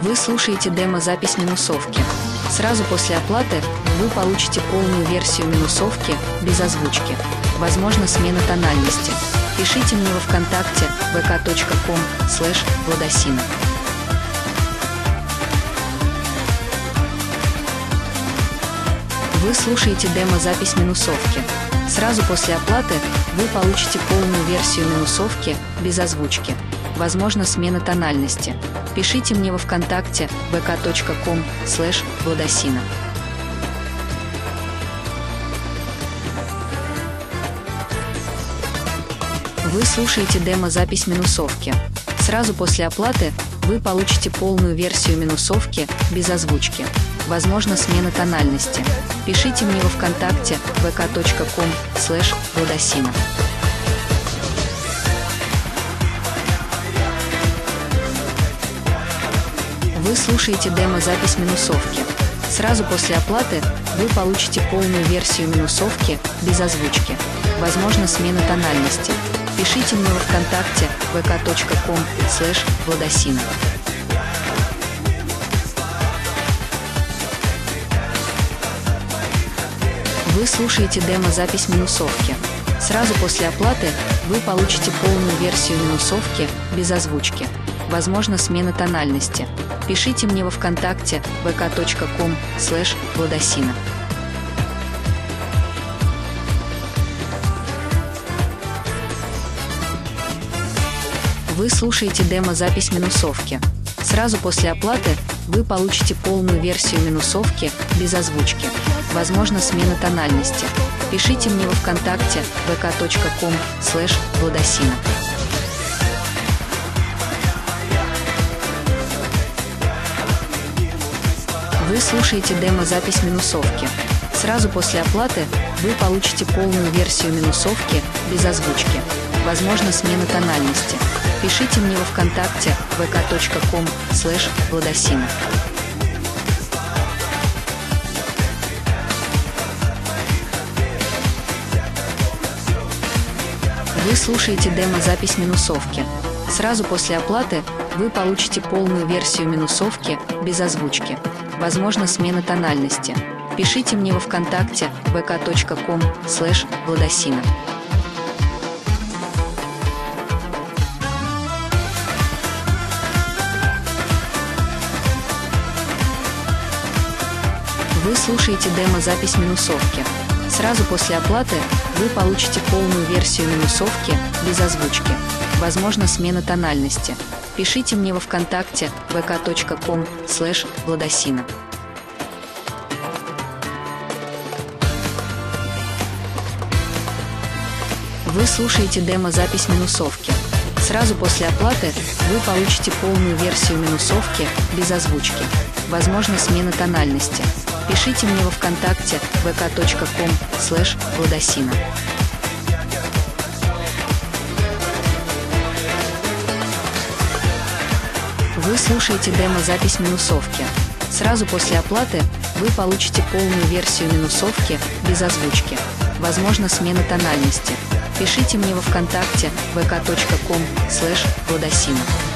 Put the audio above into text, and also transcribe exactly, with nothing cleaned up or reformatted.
Вы слушаете демо-запись минусовки. Сразу после оплаты вы получите полную версию минусовки без озвучки. Возможно, смена тональности. Пишите мне во ВКонтакте вэ ка точка ком слэш владосина. Вы слушаете демо-запись минусовки. Сразу после оплаты вы получите полную версию минусовки без озвучки. Возможно, смена тональности. Пишите мне во ВКонтакте вэ ка точка ком слэш владосина. Вы слушаете демо-запись минусовки. Сразу после оплаты вы получите полную версию минусовки без озвучки. Возможно, смена тональности. Пишите мне во ВКонтакте вэ ка точка ком слэш владосина. Вы слушаете демо-запись минусовки. Сразу после оплаты вы получите полную версию минусовки без озвучки. Возможно, смена тональности. Пишите мне во ВКонтакте вэ ка точка ком слэш владосина. Вы слушаете демо-запись минусовки. Сразу после оплаты вы получите полную версию минусовки без озвучки. Возможно, смена тональности. Пишите мне во ВКонтакте вэ ка точка ком слэш владосина. Вы слушаете демо-запись минусовки. Сразу после оплаты вы получите полную версию минусовки без озвучки. Возможно, смена тональности. Пишите мне во ВКонтакте вэ ка точка ком слэш владосина. Вы слушаете демо-запись минусовки. Сразу после оплаты вы получите полную версию минусовки без озвучки. Возможно, смена тональности. Пишите мне во ВКонтакте вэ ка точка ком слэш владосина. Вы слушаете демо-запись минусовки. Сразу после оплаты вы получите полную версию минусовки без озвучки. Возможно, смена тональности. Пишите мне во ВКонтакте вэ ка точка ком слэш владосина. Вы слушаете демо-запись минусовки. Сразу после оплаты вы получите полную версию минусовки без озвучки. Возможно, смена тональности. Пишите мне во ВКонтакте вэ ка точка ком слэш владосина. Вы слушаете демо-запись минусовки. Сразу после оплаты вы получите полную версию минусовки без озвучки. Возможно, смена тональности. Пишите мне во ВКонтакте вэ ка точка ком слэш владосина. Вы слушаете демо-запись минусовки. Сразу после оплаты вы получите полную версию минусовки без озвучки. Возможно, смена тональности. Пишите мне во ВКонтакте вэ ка точка ком слэш владосина.